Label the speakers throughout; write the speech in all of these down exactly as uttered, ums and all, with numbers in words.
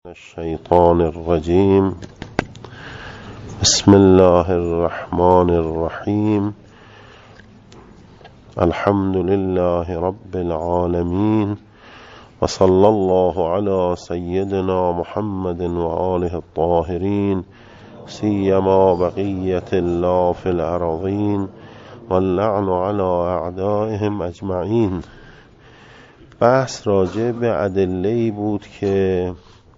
Speaker 1: الشیطان الرجیم. بسم الله الرحمن الرحیم. الحمد لله رب العالمین و صلی الله علی سیدنا محمد و آله الطاهرین سیما بقیت الله فی الارضین واللعن علی اعدائهم اجمعین. بحث راجع به ادله‌ای بود که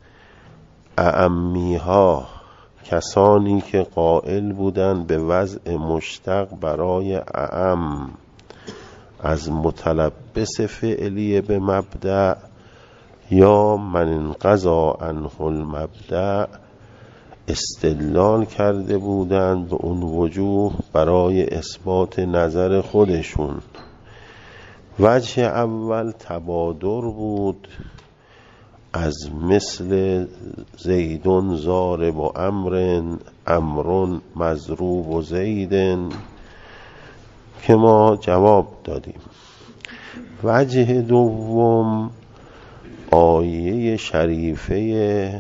Speaker 1: اعمی ها، کسانی که قائل بودند به وضع مشتق برای اعم از متلبس فعلی به مبدأ یا من انقضا عنه المبدأ، استدلال کرده بودند به اون وجوه برای اثبات نظر خودشون. وجه اول تبادر بود، از مثل زیدون ضارب و امر امرون مضروب و زیدن که ما جواب دادیم. وجه دوم آیه شریفه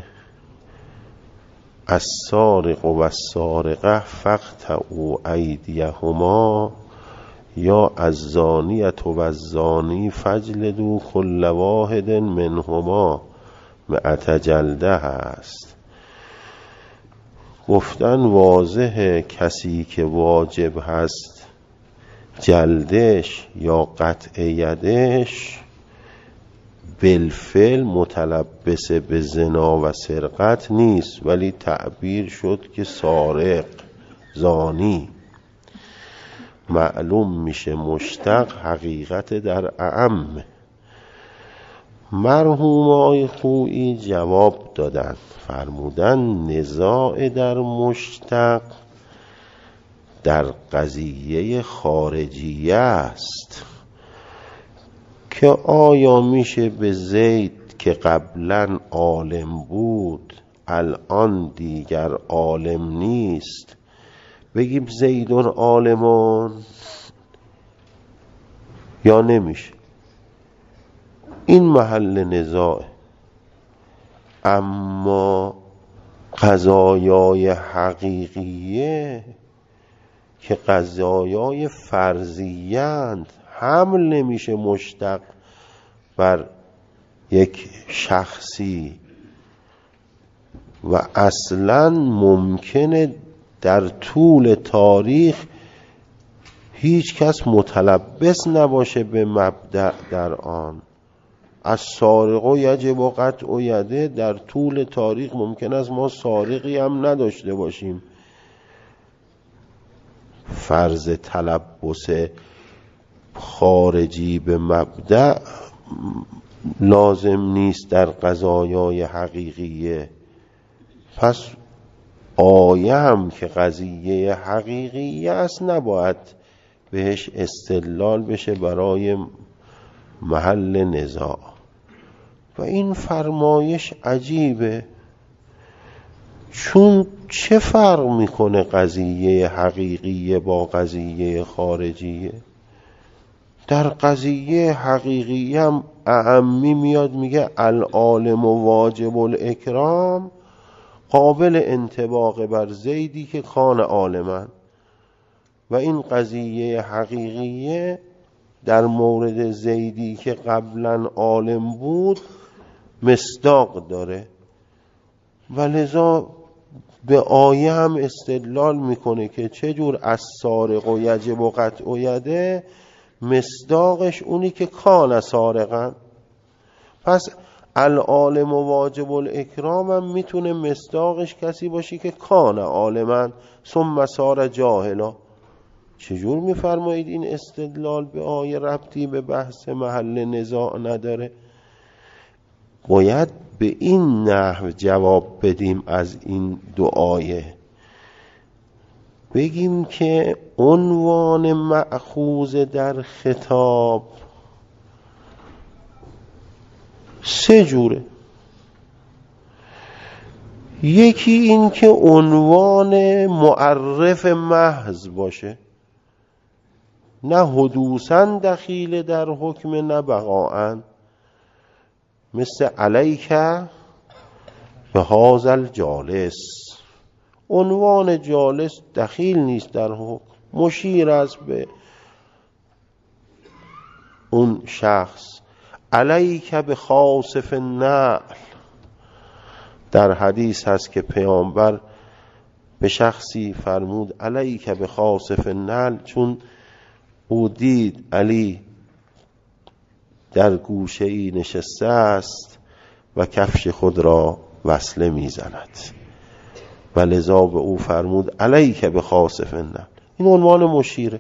Speaker 1: السارق و السارقه فاقطعوا ایدیهما یا الزانیة و الزانی فاجلدوا کل واحد منهما مئة جلده هست. گفتن واضحه کسی که واجب هست جلدش یا قطع یدش بالفعل متلبس به زنا و سرقت نیست، ولی تعبیر شد که سارق، زانی. معلوم میشه مشتق حقیقت در اعم. مرحوم آقای خویی جواب دادن، فرمودن نزاع در مشتق در قضیه خارجیه است که آیا میشه به زید که قبلا عالم بود الان دیگر عالم نیست بگیم زیدون عالمان، یا نمیشه؟ این محل نزاع. اما قضایای حقیقیه که قضایای فرضیند، حمل نمیشه مشتق بر یک شخصی و اصلا ممکنه در طول تاریخ هیچ کس متلبس نباشه به مبدأ در آن. از سارق و یجب و قطع و یده در طول تاریخ ممکن است ما سارقی هم نداشته باشیم. فرض تلبس خارجی به مبدأ لازم نیست در قضایای حقیقیه. پس آیه هم که قضیه حقیقیه است نباید بهش استدلال بشه برای محل نزاع. و این فرمایش عجیبه، چون چه فرق میکنه قضیه حقیقیه با قضیه خارجیه؟ در قضیه حقیقیه هم اعمی میاد میگه العالم و واجب الاکرام قابل انطباق بر زیدی که کان عالمن، و این قضیه حقیقیه در مورد زیدی که قبلا عالم بود مصداق داره، و لذا به آیه هم استدلال میکنه که چجور از سارق و یجب و قطع و یده مصداقش اونی که کان سارقن. پس العالم و واجب الاکرام هم میتونه مصداقش کسی باشی که کان عالمن ثم صار جاهلا. چجور میفرمایید این استدلال به آیه ربطی به بحث محل نزاع نداره؟ باید به این نحو جواب بدیم از این دو آیه. بگیم که عنوان مأخوذ در خطاب سه جوره. یکی این که عنوان معرف محض باشه، نه حدوثاً دخیل در حکم نه بقاءً، مثل علیک به هذا الجالس، عنوان جالس دخیل نیست در حکم، مشیر است به اون شخص. علیک به خاسف النعل، در حدیث هست که پیامبر به شخصی فرمود علیک به خاسف النعل، چون او دید علی در گوشه ای نشسته است و کفش خود را وصله می زند و لذا به او فرمود علیک به خاسف النعل. این عنوان مشیره.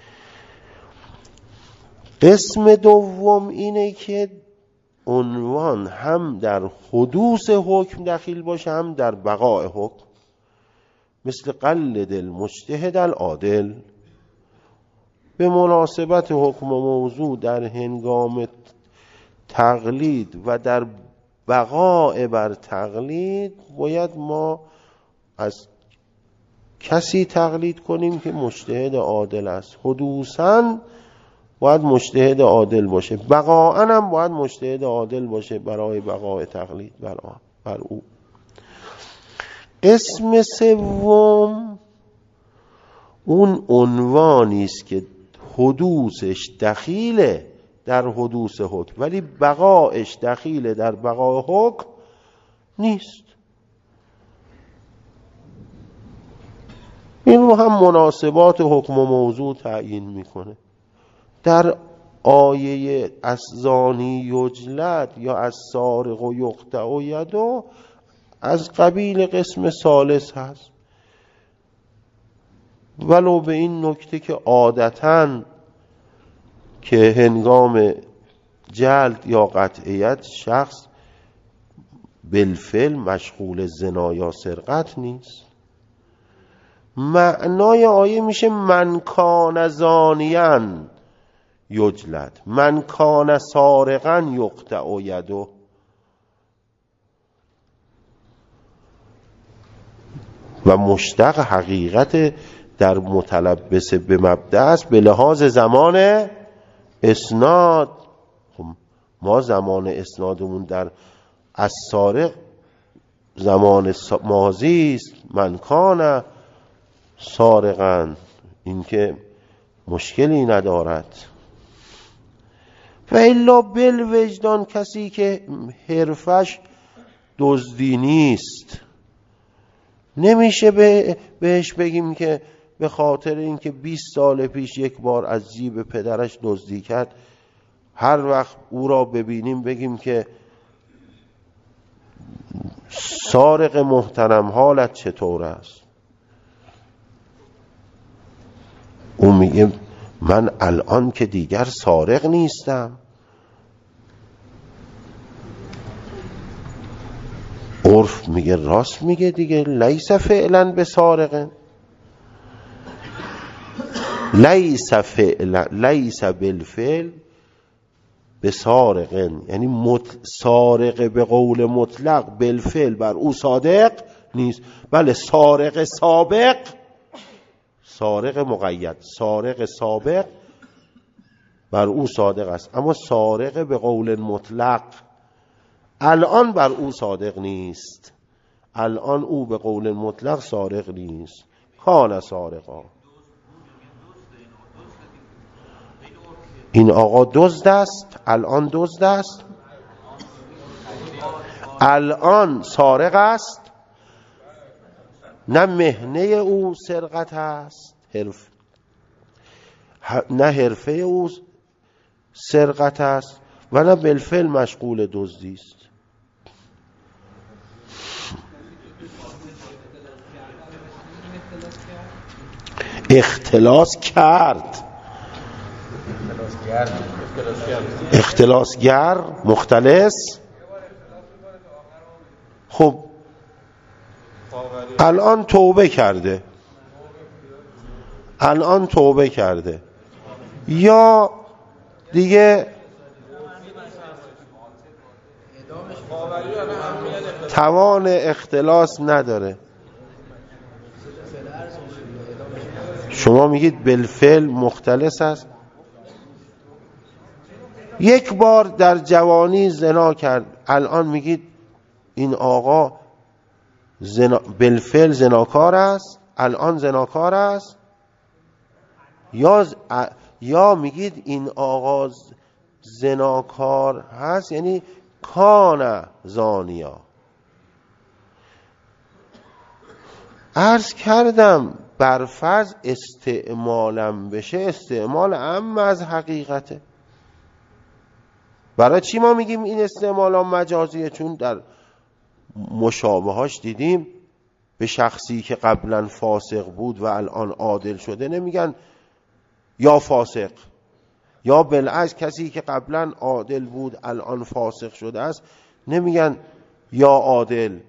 Speaker 1: قسم دوم اینه که عنوان هم در حدوث حکم دخیل باشه هم در بقاء حکم، مثل قلد المجتهد العادل، به مناسبت حکم و موضوع در هنگام تقلید و در بقاء بر تقلید باید ما از کسی تقلید کنیم که مجتهد عادل است. حدوثاً باید مجتهد عادل باشه، بقاءً هم باید مجتهد عادل باشه برای بقاء تقلید بر, بر او. قسم سوم اون عنوانی است که حدوثش دخیله در حدوث حکم ولی بقایش دخیله در بقای حکم نیست. این رو هم مناسبات حکم و موضوع تعیین میکنه. در آیه از زانی یجلد یا از سارق و یقطع یده از قبیل قسم ثالث هست، ولو به این نکته که عادتاً که هنگام جلد یا قطعیت شخص بالفعل مشغول زنا یا سرقت نیست. معنای آیه میشه من کان زانیاً یجلد، من کان سارقاً یقطع یده. و مشتق حقیقت در متلبس به مبدأ است به لحاظ زمان اسناد. ما زمان اسنادمون در از سارق زمان ماضی است، من کان سارقاً، این که مشکلی ندارد. و الا بالوجدان، کسی که حرفش دزدی نیست نمیشه به بهش بگیم که به خاطر اینکه بیست سال پیش یک بار از جیب پدرش دزدی کرد هر وقت او را ببینیم بگیم که سارق محترم حالت چطور است. او میگه من الان که دیگر سارق نیستم. عرف میگه راست میگه دیگه، لیس فعلا به سارق، لیس فعلا لیس بالفعل به سارق، یعنی مت... سارق به قول مطلق بالفعل بر او صادق نیست. بله سارق سابق، سارق مقید، سارق سابق بر او صادق است، اما سارق به قول مطلق الان بر او صادق نیست. الان او به قول مطلق سارق نیست. کان سارقا، این آقا دزد است، الان دزد است، الان سارق است. نه مهنه او سرقت است، حرف نه حرفه او سرقت است و نه بالفعل مشغول دزدی است. اختلاس کرد، اختلاسگر، مختلس. خب الان توبه کرده، الان توبه کرده یا دیگه توان اختلاس نداره. شما میگید بالفعل مختلس است. یک بار در جوانی زنا کرد، الان میگید این آقا زنا... بالفعل زناکار است، الان زناکار است، یا ز... یا میگید این آقا زناکار هست یعنی کان زانیا. عرض کردم برفرض استعمالم بشه استعمال عام از حقیقته. برای چی ما میگیم این استعمال هم مجازیه؟ چون در مشابهاش دیدیم به شخصی که قبلا فاسق بود و الان عادل شده نمیگن یا فاسق، یا بالعکس کسی که قبلا عادل بود الان فاسق شده است نمیگن یا عادل.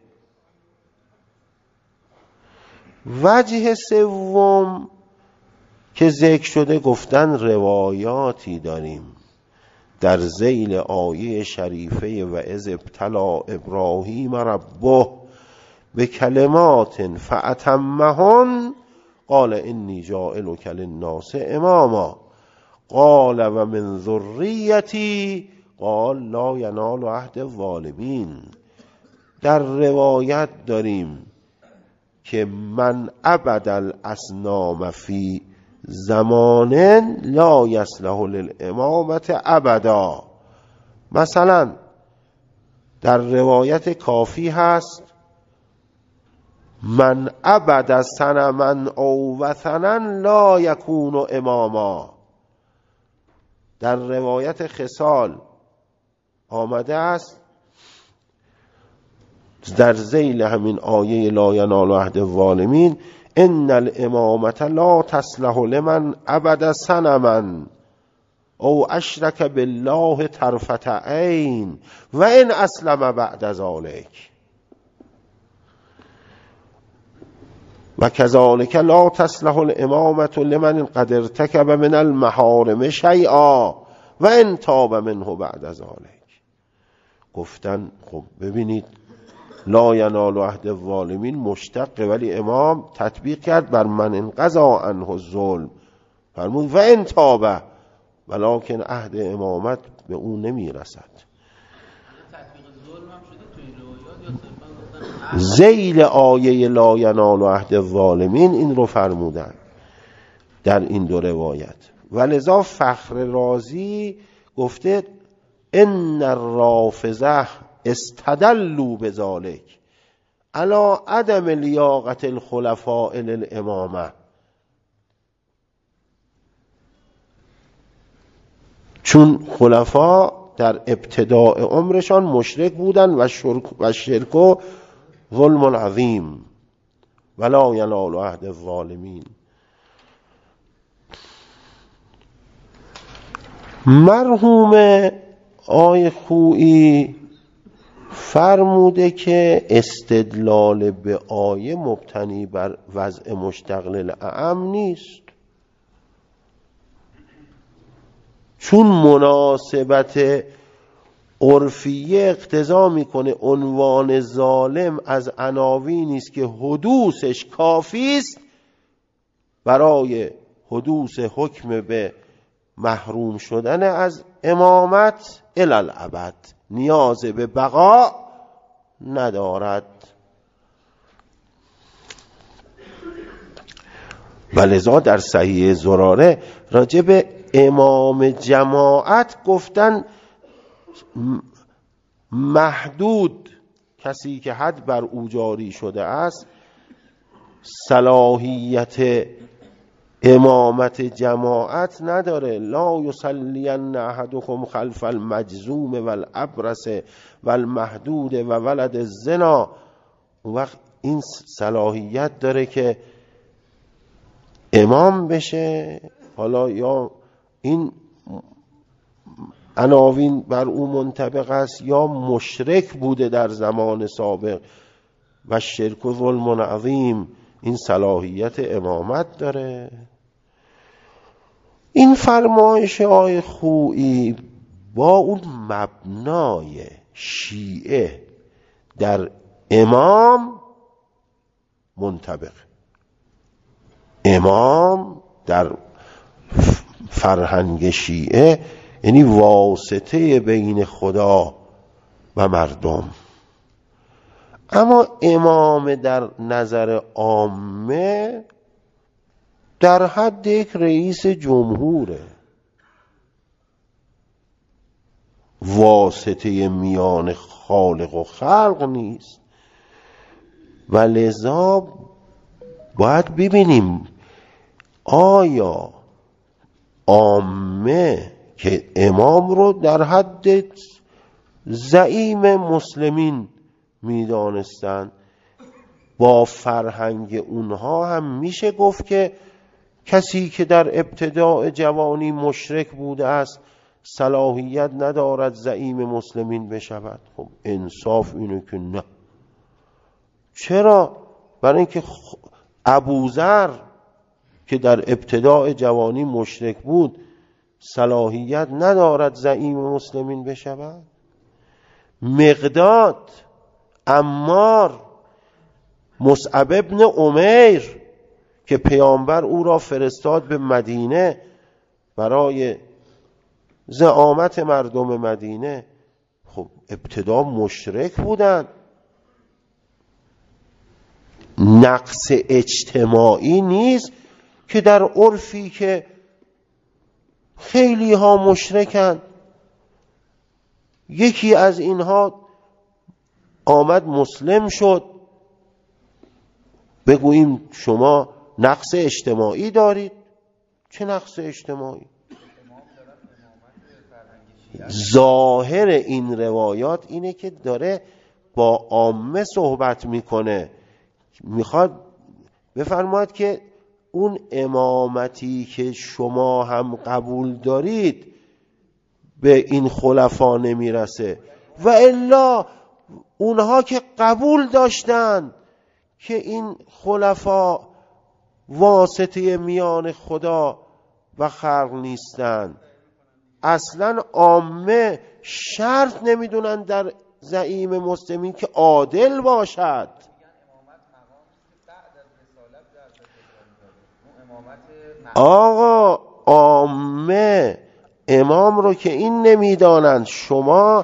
Speaker 1: وجه سوم که ذکر شده گفتن روایاتی داریم در ذیل آیه شریفه و اذ ابتلی ابراهیم ربه به کلمات فاتمهن قال انی جاعلک للناس اماما قال و من ذریتی قال لا ینال عهد الظالمین. در روایت داریم که من عبد الاصنام فی زمان لا یصلح للامامت ابدا. مثلا در روایت کافی هست من عبد صنما او وثنا لا یکون اماما. در روایت خصال آمده است در ذیل همین آیه لا ینال عهد الظالمین ان الامامة لا تصلح لمن عبد صنما او اشرک بالله طرفة عین و ان اسلم بعد ذلک و کذالک لا تصلح الامامة لمن قد ارتکب من المحارم شیئا و ان تاب منه بعد ذلک. گفتن خب ببینید لا ینال عهد الظالمین مشتق، ولی امام تطبیق کرد بر من انقضا عنه الظلم، فرمود و ان تاب ولکن عهد امامت به اون نمی رسد. ذیل آیه لا ینال عهد الظالمین این رو فرمودن در این دو روایت. ولذا فخر رازی گفته ان الرافضه استدلوا بذلک علی عدم لیاقت الخلفاء للامامه. چون خلفا در ابتداء عمرشان مشرک بودن و شرک و شرک و ظلم عظیم ولا ینال عهد الظالمین. مرحوم آی خویی فرموده که استدلال به آیه مبتنی بر وضع مشتق للاعم نیست، چون مناسبت عرفیه اقتضا میکنه عنوان ظالم از عناوینی است که حدوثش کافی است برای حدوث حکم به محروم شدن از امامت الی الابد، نیاز به بقا ندارد. ولذا در صحیح زراره راجع به امام جماعت گفتن محدود، کسی که حد بر او جاری شده است صلاحیت امامت جماعت نداره. لا یصلین احدکم خلف المجذوم والابرس والمحدود و ولد الزنا. اون وقت این صلاحیت داره که امام بشه، حالا یا این عناوین بر او منطبق است یا مشرک بوده در زمان سابق و شرک و ظلم عظیم، این صلاحیت امامت داره. این فرمایش آی خویی با اون مبنای شیعه در امام منطبق. امام در فرهنگ شیعه یعنی واسطه بین خدا و مردم. اما امام در نظر عامه در حد یک رئیس جمهوره، واسطه میان خالق و خلق نیست. و لذا باید ببینیم آیا عامه که امام رو در حد زعیم مسلمین میدانستن، با فرهنگ اونها هم میشه گفت که کسی که در ابتداء جوانی مشرک بوده است صلاحیت ندارد زعیم مسلمین بشود؟ خب انصاف اینه که نه. چرا؟ برای اینکه ابوذر که در ابتداء جوانی مشرک بود صلاحیت ندارد زعیم مسلمین بشود؟ مقداد، عمار، مصعب ابن عمیر که پیامبر او را فرستاد به مدینه برای زعامت مردم مدینه، خب ابتدا مشرک بودن. نقص اجتماعی نیست که در عرفی که خیلی ها مشرکن، یکی از اینها آمد مسلم شد، بگوییم شما نقص اجتماعی دارید؟ چه نقص اجتماعی؟ ظاهر این روایات اینه که داره با عامه صحبت میکنه، میخواد بفرماید که اون امامتی که شما هم قبول دارید به این خلفا نمیرسه. و الا اونها که قبول داشتن که این خلفا واسطه میان خدا و خلق نیستن، اصلا عامه شرط نمیدونن در زعیم مسلمین که عادل باشد. آقا عامه امام رو که این نمیدانند. شما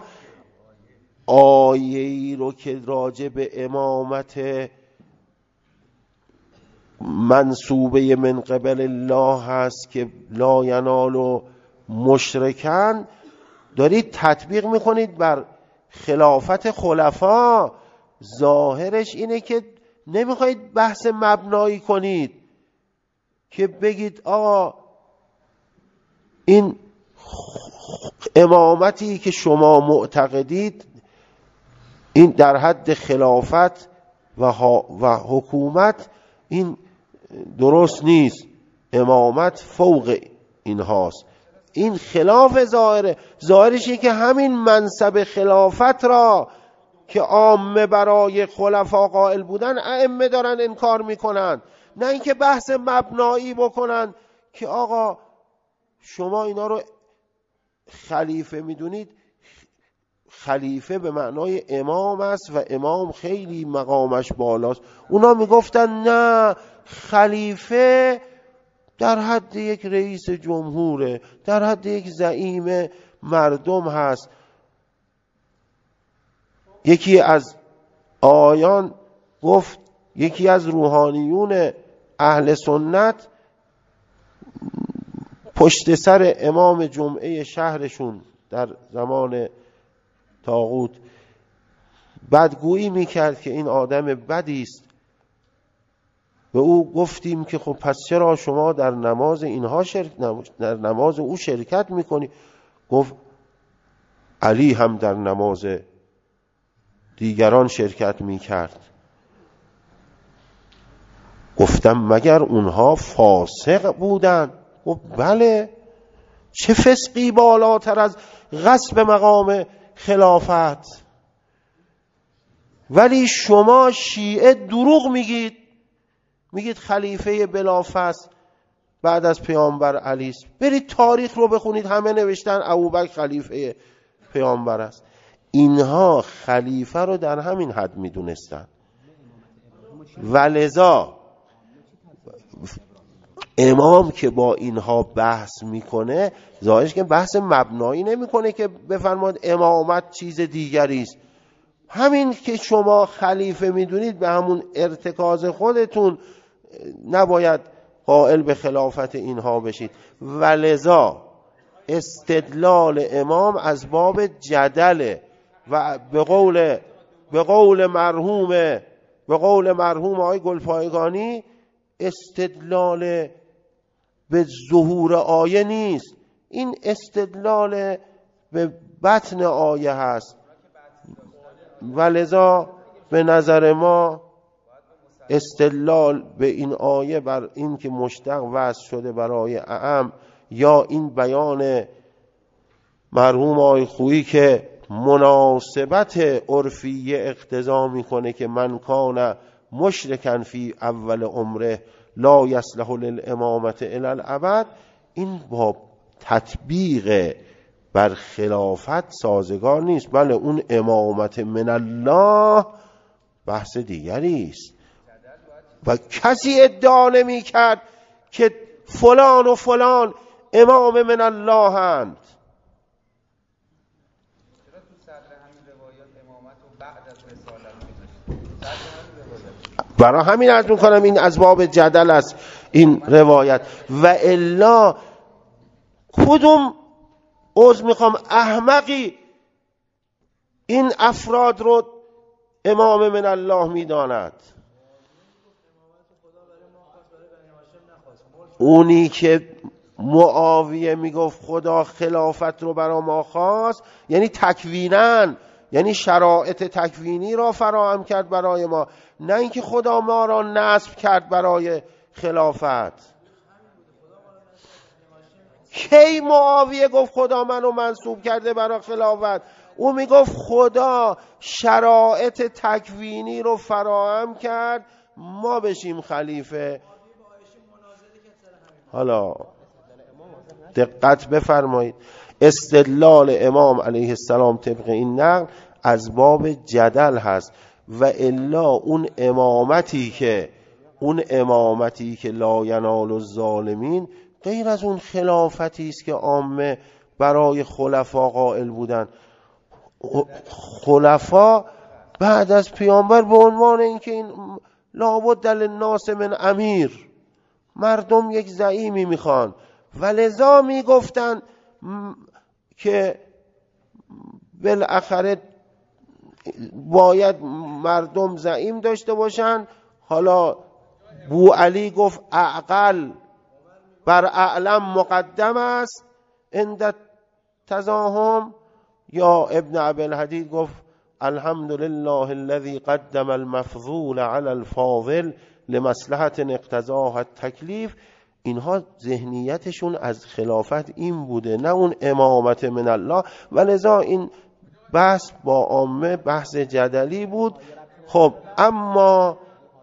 Speaker 1: آیه‌ای رو که راجع به امامت منصوبه من قبل الله هست که لا ینال مشرکن دارید تطبیق میکنید بر خلافت خلفا. ظاهرش اینه که نمیخواید بحث مبنایی کنید که بگید آقا این امامتی که شما معتقدید این در حد خلافت و, و حکومت این درست نیست، امامت فوق این هاست. این خلاف ظاهره. ظاهرش اینه که همین منصب خلافت را که عامه برای خلفا قائل بودن ائمه دارن انکار میکنن، نه اینکه بحث مبنایی بکنن که آقا شما اینا رو خلیفه میدونید. خلیفه به معنای امام است و امام خیلی مقامش بالاست. اونا میگفتن نه، خلیفه در حد یک رئیس جمهوره، در حد یک زعیم مردم هست. یکی از آیان گفت، یکی از روحانیون اهل سنت پشت سر امام جمعه شهرشون در زمان طاغوت بدگویی میکرد که این آدم بدی است. به او گفتیم که خب پس چرا شما در نماز اینها شرک در نماز او شرکت میکنی؟ گفت علی هم در نماز دیگران شرکت میکرد. گفتم مگر اونها فاسق بودن؟ گفت بله. چه فسقی بالاتر از غصب مقام خلافت؟ ولی شما شیعه دروغ میگید، میگید خلیفه بلافاصله بعد از پیامبر علی است. برید تاریخ رو بخونید، همه نوشتن ابوبکر خلیفه پیامبر است. اینها خلیفه رو در همین حد میدونستن. ولذا امام که با اینها بحث میکنه ظاهرش که بحث مبنایی نمیکنه که بفرماد امامت چیز دیگری است. همین که شما خلیفه میدونید به همون ارتکاز خودتون نباید قائل به خلافت اینها بشید. ولذا استدلال امام از باب جدله و به قول به قول مرحوم به قول مرحوم آقای گلپایگانی استدلال به ظهور آیه نیست، این استدلال به بطن آیه هست. ولذا به نظر ما استدلال به این آیه بر این که مشتق وضع شده برای اعم یا این بیان مرحوم آقای خویی که مناسبت عرفی اقتضا میکنه که من کان مشرکن فی اول عمره لا یصلح للامامت الی الابد، این با تطبیق بر خلافت سازگار نیست. بله اون امامت من الله بحث دیگری است و کسی ادعا نمی کرد که فلان و فلان امام من الله هند. برای همین عرض میکنم این از باب جدل است این روایت. و الا کدوم عذر میخوام احمقی این افراد رو امام من الله میداند؟ اونی که معاویه میگفت خدا خلافت رو برای ما خواست یعنی تکوینن، یعنی شرایط تکوینی را فراهم کرد برای ما، نه اینکه خدا ما را نصب کرد برای خلافت. کی معاویه گفت خدا منو منصوب کرده برای خلافت؟ او میگفت خدا شرایط تکوینی رو فراهم کرد ما بشیم خلیفه. حالا دقت بفرمایید، استدلال امام علیه السلام طبق این نقل از باب جدل هست. و الا اون امامتی که اون امامتی که لا ینال الظالمین غیر از اون خلافتی است که عامه برای خلفا قائل بودن. خلفا بعد از پیامبر به عنوان اینکه این لابد للناس من امیر، مردم یک زعیمی میخوان، ولذا میگفتن که بالاخره باید مردم زعیم داشته باشن. حالا بو علی گفت اعقل بر اعلم مقدم است عند تزاهم، یا ابن عبدالحدید گفت الحمدلله الذي قدم المفضول على الفاضل لمصلحت اقتضاها التکلیف. اینها ذهنیتشون از خلافت این بوده، نه اون امامت من الله. ولذا این بحث با عامه بحث جدلی بود. خب اما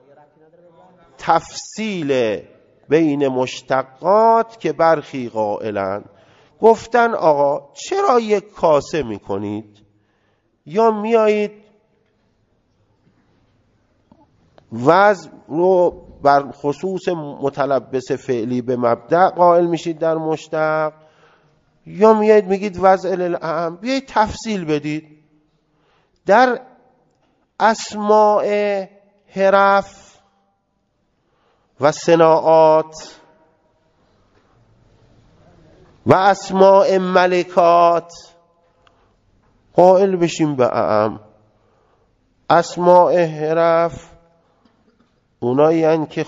Speaker 1: تفصیل بین مشتقات که برخی قائلن گفتن آقا چرا یک کاسه میکنید؟ یا میایید وضع رو بر خصوص متلبس فعلی به مبدأ قائل میشید در مشتق، یا میایید میگید وضع للعام. بیایید تفصیل بدید. در اسماء حرف و صناعات و اسماء ملکات قائل بشیم به اعم. اسماء حرف اونایی هن که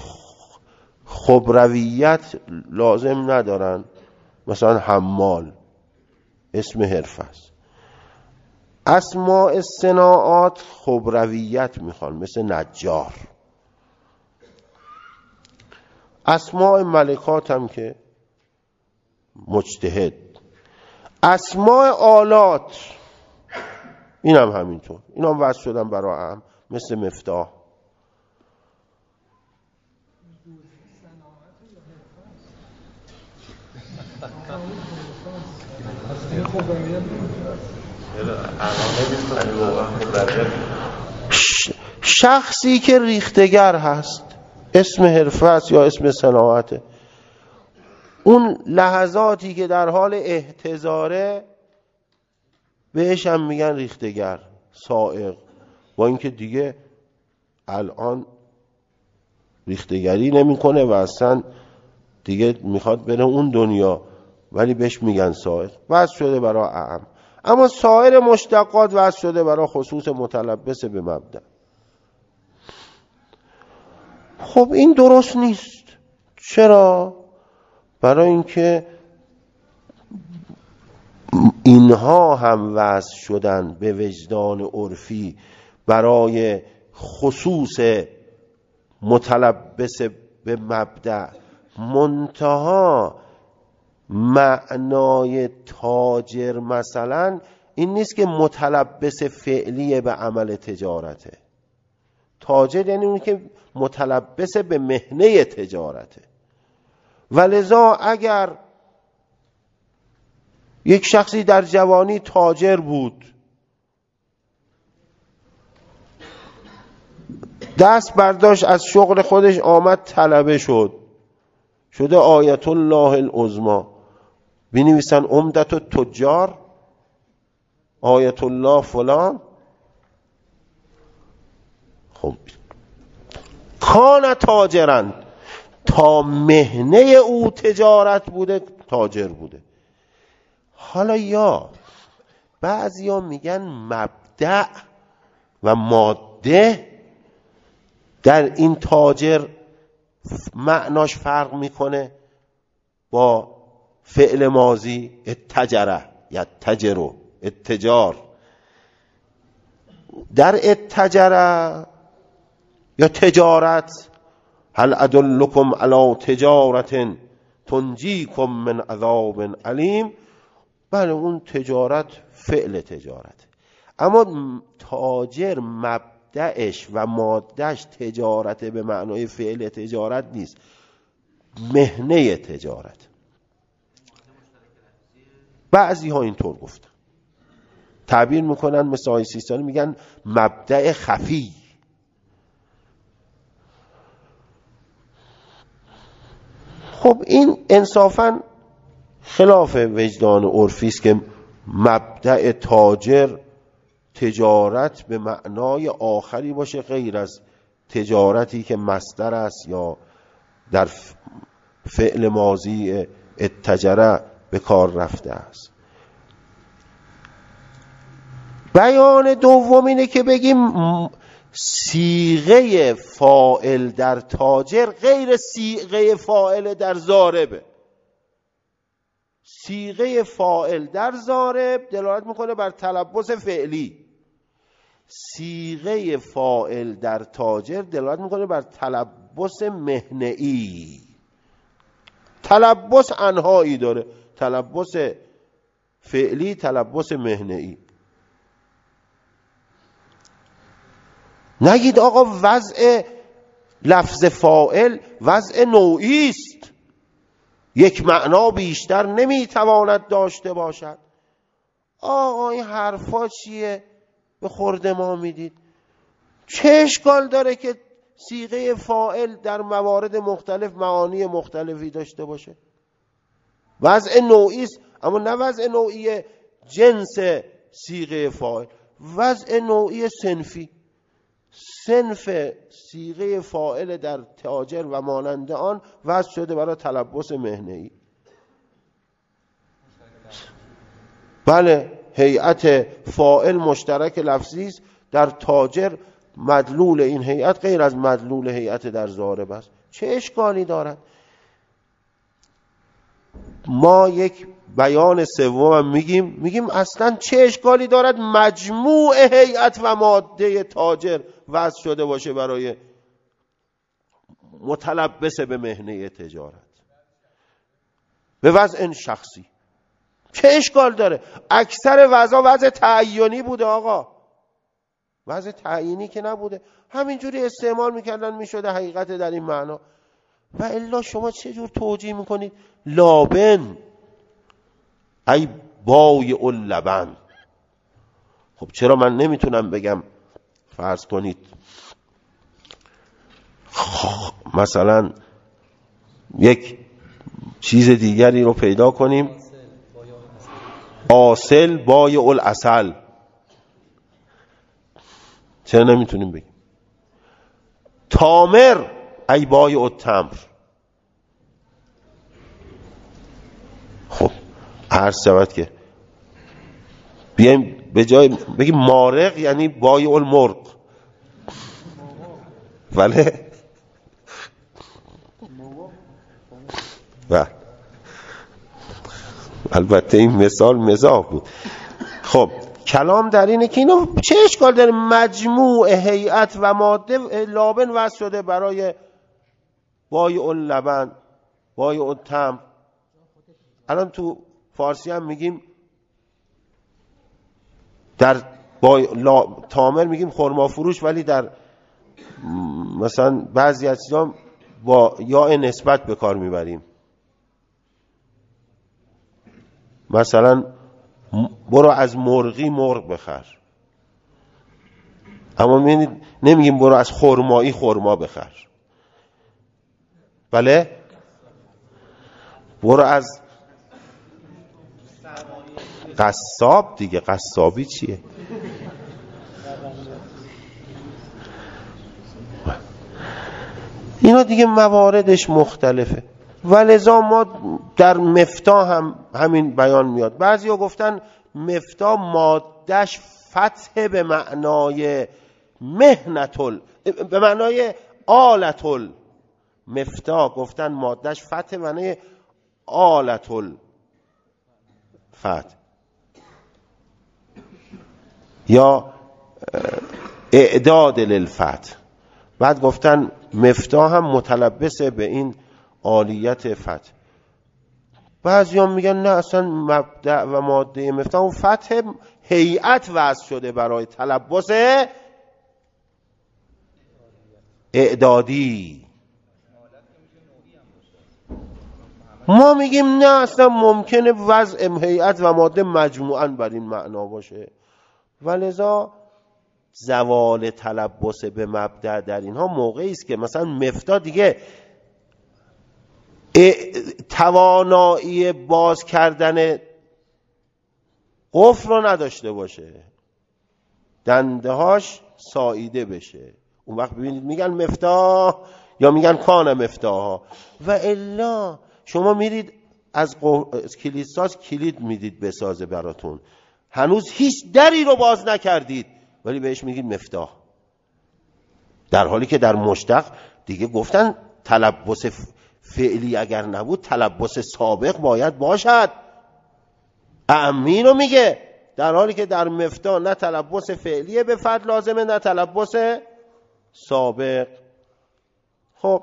Speaker 1: خبرویت لازم ندارن، مثلا حمال اسم حرف است. اسماء صناعات خبرویت میخوان، مثل نجار. اسماء ملکات هم که مجتهد. اسماء آلات این هم همینطور، این هم وضع شدن برای هم، مثل مفتاح. شخصی که ریختگر هست اسم حرفه است یا اسم صناعته، اون لحظاتی که در حال احتضاره بهش هم میگن ریختگر، سائق. با اینکه دیگه الان ریختگری نمیکنه و اصلا دیگه میخواد بره اون دنیا، ولی بهش میگن سائر، وضع شده برای اعم. اما سایر مشتقات وضع شده برای خصوص متلبس به مبدأ. خب این درست نیست. چرا؟ برای اینکه اینها هم وضع شدن به وجدان عرفی برای خصوص متلبس به مبدأ، منتها معنای تاجر مثلا این نیست که متلبس فعلی به عمل تجارته. تاجر یعنی اون که متلبس به مهنه تجارته. ولذا اگر یک شخصی در جوانی تاجر بود، دست برداشت از شغل خودش آمد طلبه شد، شده آیت الله العظمی، بنویسن عمدت التجار آیت الله فلان. خب کان تاجرن، تا مهنه او تجارت بوده تاجر بوده. حالا یا بعضیا میگن مبدأ و ماده در این تاجر معناش فرق میکنه با فعل ماضی اتجره یا تجرو اتجار. در اتجره یا تجارت، هل ادلکم علی تجارت تنجیکم من عذاب علیم، بله اون تجارت فعل تجارت. اما تاجر مبدأش و مادهش تجارت به معنای فعل تجارت نیست، مهنه تجارت. بعضی ها اینطور گفتن، تعبیر میکنن مثل آقای سیستانی میگن مبدأ خفی. خب این انصافاً خلاف وجدان عرفی است که مبدأ تاجر تجارت به معنای آخری باشه غیر از تجارتی که مصدر است یا در فعل ماضی اتجره به کار رفته است. بیان دوم اینه که بگیم صیغه فاعل در تاجر غیر صیغه فاعل در ضاربه. صیغه فاعل در ضارب دلالت میکنه بر تلبس فعلی، صیغه فاعل در تاجر دلالت میکنه بر تلبس مهنه‌ای. تلبس انواعی داره، تلبس فعلی، تلبس مهنه‌ای. نگید آقا وضع لفظ فاعل وضع نوعی است، یک معنا بیشتر نمیتواند داشته باشد. آقا این حرفا چیه به خورد ما میدید؟ چه اشکال داره که صیغه فاعل در موارد مختلف معانی مختلفی داشته باشه؟ وضع نوعی است، اما نه وضع نوعی جنس صیغه فاعل، وضع نوعی صنفی. صنف صیغه فاعل در تاجر و مانند آن وضع شده برای تلبس مهنه‌ای. بله هیئت فاعل مشترک لفظی است در تاجر، مدلول این هیئت غیر از مدلول هیئت در ضارب است. چه اشکالی دارد؟ ما یک بیان سوم میگیم میگیم اصلا چه اشکالی دارد مجموع هیئت و ماده تاجر وضع شده باشه برای متلبس به مهنه تجارت به وضع شخصی؟ چه اشکال داره؟ اکثر وضع وضع تعیینی بوده آقا، وضع تعیینی که نبوده، همینجوری استعمال میکردن میشده حقیقت در این معنا. و الا شما چه جور توجیه میکنید؟ لابن ای بایع اللبن. خب چرا من نمیتونم بگم فرض کنید مثلا یک چیز دیگری رو پیدا کنیم، آصل بایع العسل. چرا نمیتونیم بگیم؟ تامر ای بای التمر. خب عرض شود که بیایم به جای بگیم مارق یعنی بای المرغ، بله بله البته این مثال مزاح بود. خب کلام در اینه که اینو چه اشکال داره مجموع هیئت و ماده لابن وضع شده برای بای اللبن بای التمر. الان تو فارسی هم میگیم در بای لا... تامر میگیم خرما فروش، ولی در مثلا بعضی از چیزا با یا نسبت به کار میبریم. مثلا برو از مرغی مرغ بخر، اما نمیگیم برو از خرمایی خرما بخر. بله برو از قصاب دیگه. قصابی چیه؟ اینا دیگه مواردش مختلفه. ولذا ما در مفتاح هم همین بیان میاد. بعضی ها گفتن مفتاح مادش فتح به معنای مهنتل، به معنای آلتل. مفتاح گفتن مادش فتح به معنای آلتل فتح یا اعداد للفتح. بعد گفتن مفتاح هم متلبسه به این آلیت فتح. بعضی هم میگن نه اصلا مبدأ و ماده مفتاح اون فتح هیئت وضع شده برای تلبس اعدادی. ما میگیم نه اصلا ممکنه وضع هیئت و ماده مجموعاً بر این معنا باشه. ولذا زوال تلبس به مبدأ در اینها موقعی است که مثلا مفتاح دیگه توانایی باز کردن قفل رو نداشته باشه، دنده هاش ساییده بشه. اون وقت ببینید میگن مفتاح یا میگن کان مفتاح. و الا شما میرید از کلیدساز کلید میدید بسازه براتون، هنوز هیچ دری رو باز نکردید ولی بهش میگید مفتاح، در حالی که در مشتق دیگه گفتن تلبس فعلی اگر نبود تلبس سابق باید باشد. امین رو میگه، در حالی که در مفتاح نه تلبس فعلیه به فعل لازمه نه تلبس سابق. خب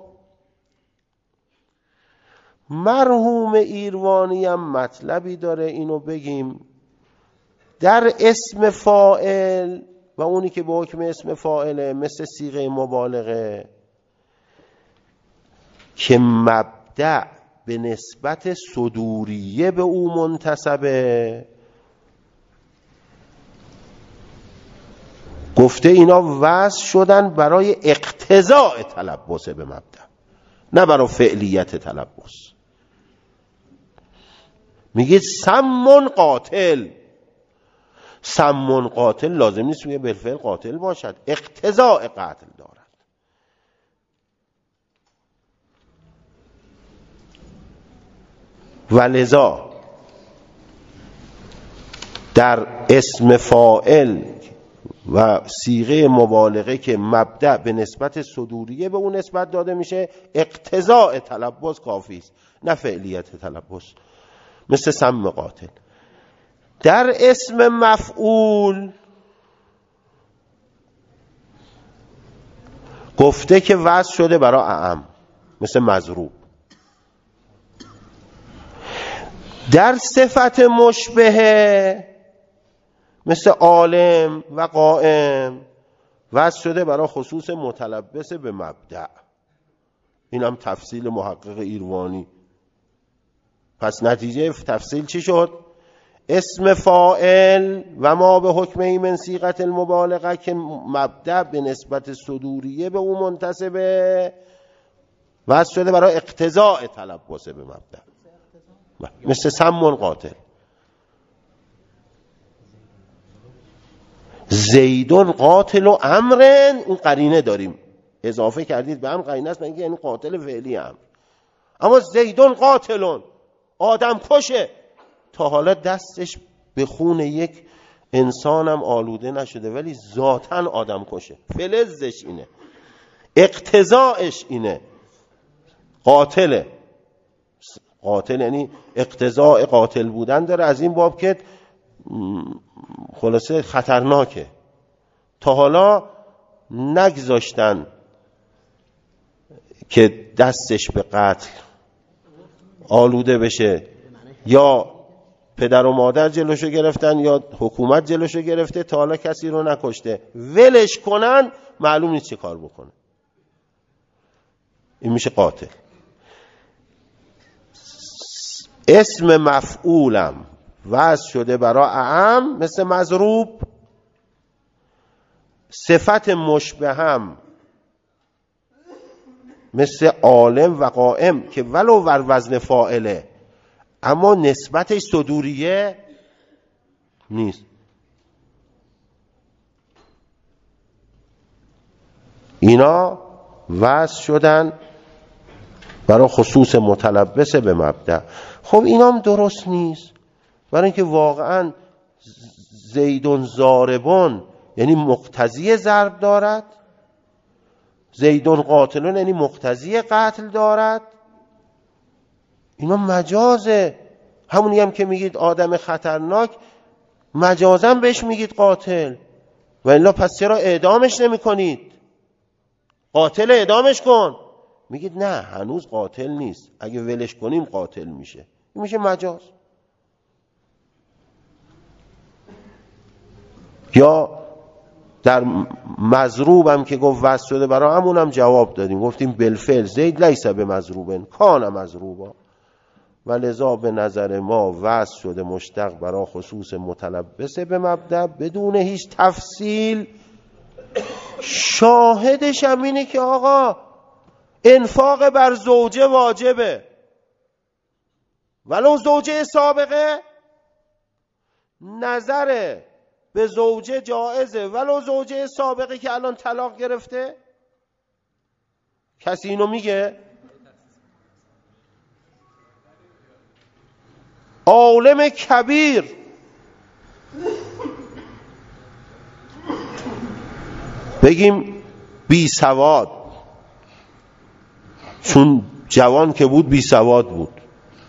Speaker 1: مرحوم ایروانی هم مطلبی داره اینو بگیم. در اسم فاعل و اونی که به حکم اسم فاعله مثل صیغه مبالغه که مبدأ به نسبت صدوریه به او منتسبه، گفته اینا وضع شدن برای اقتضاء تلبس به مبدأ نه برای فعلیت تلبس. میگه سمون قاتل، سمون قاتل لازم نیست میگه بالفعل قاتل باشد، اقتضاء قتل دارد. ولذا در اسم فاعل و صیغه مبالغه که مبدأ به نسبت صدوریه به اون نسبت داده میشه، اقتضاء تلبس کافی است نه فعلیت تلبس، مثل سم قاتل. در اسم مفعول گفته که وضع شده برای اعم مثل مضروب. در صفت مشبهه مثل عالم و قائم وضع شده برای خصوص متلبس به مبدأ. این هم تفصیل محقق ایروانی. پس نتیجه تفصیل چی شد؟ اسم فاعل و ما به حکم من صیغه المبالغه که مبدأ به نسبت صدوریه به اون منتسبه وضع شده برای اقتضاء تلبس به مبدأ، مثل سمون قاتل. زیدون قاتل و امرن، اون قرینه داریم اضافه کردید به هم قرینه است، من یعنی قاتل فعلی هم. اما زیدون قاتلون، آدم کشه. تا حالا دستش به خون یک انسانم آلوده نشده ولی ذاتن آدم کشه. فلزش اینه، اقتضاعش اینه، قاتله. قاتل یعنی اقتضاع قاتل بودن داره، از این باب که خلاصه خطرناکه. تا حالا نگذاشتن که دستش به قتل آلوده بشه، یا پدر و مادر جلوشو گرفتن یا حکومت جلوشو گرفته، تا حالا کسی رو نکشته. ولش کنن معلوم نیست چه کار بکنه. این میشه قاتل. اسم مفعولم وضع شده برای اعم مثل مضروب، صفت مشبهم مثل عالم و قائم که ولو ور وزن فاعله اما نسبتش صدوریه نیست. اینا وضع شدن برای خصوص متلبس به مبدأ. خب اینام درست نیست، برای اینکه واقعا زیدون ضاربون یعنی مقتضی ضرب دارد، زیدون قاتلون یعنی مقتضی قتل دارد. اینا مجازه. همونی هم که میگید آدم خطرناک مجازم بهش میگید قاتل، و الا پس چرا اعدامش نمی کنید؟ قاتل اعدامش کن. میگید نه هنوز قاتل نیست، اگه ولش کنیم قاتل میشه. این میشه مجاز. یا در مضروب هم که گفت وضع شده برای همون هم جواب دادیم، گفتیم بالفعل زید لیس به مضروبن کان مضروبا، و لذا به نظر ما وضع شده مشتق برای خصوص متلبس به مبدأ بدون هیچ تفصیل. شاهدش هم اینه که آقا انفاق بر زوجه واجبه ولو زوجه سابقه، نظر به زوجه جائزه ولو زوجه سابقه که الان طلاق گرفته. کسی اینو میگه؟ عالم کبیر بگیم بی سواد، چون جوان که بود بی سواد بود،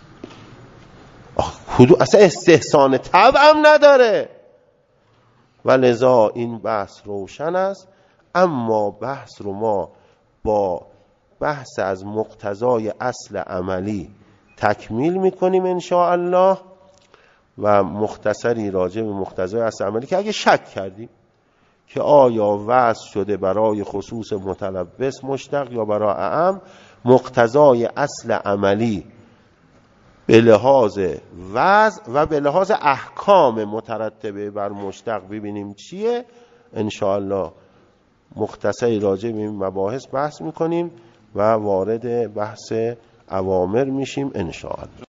Speaker 1: اصلا استحسان طبع هم نداره، و لذا این بحث روشن است. اما بحث رو ما با بحث از مقتضای اصل عملی تکمیل میکنیم انشاءالله، و مختصری راجع به مقتضای اصل عملی که اگه شک کردیم که آیا وضع شده برای خصوص متلبس مشتق یا برای اعم، مقتضای اصل عملی به لحاظ وضع و به لحاظ احکام مترتبه بر مشتق ببینیم چیه. انشاءالله مختصری راجع به این مباحث بحث میکنیم و وارد بحث اوامر میشیم انشاءالله.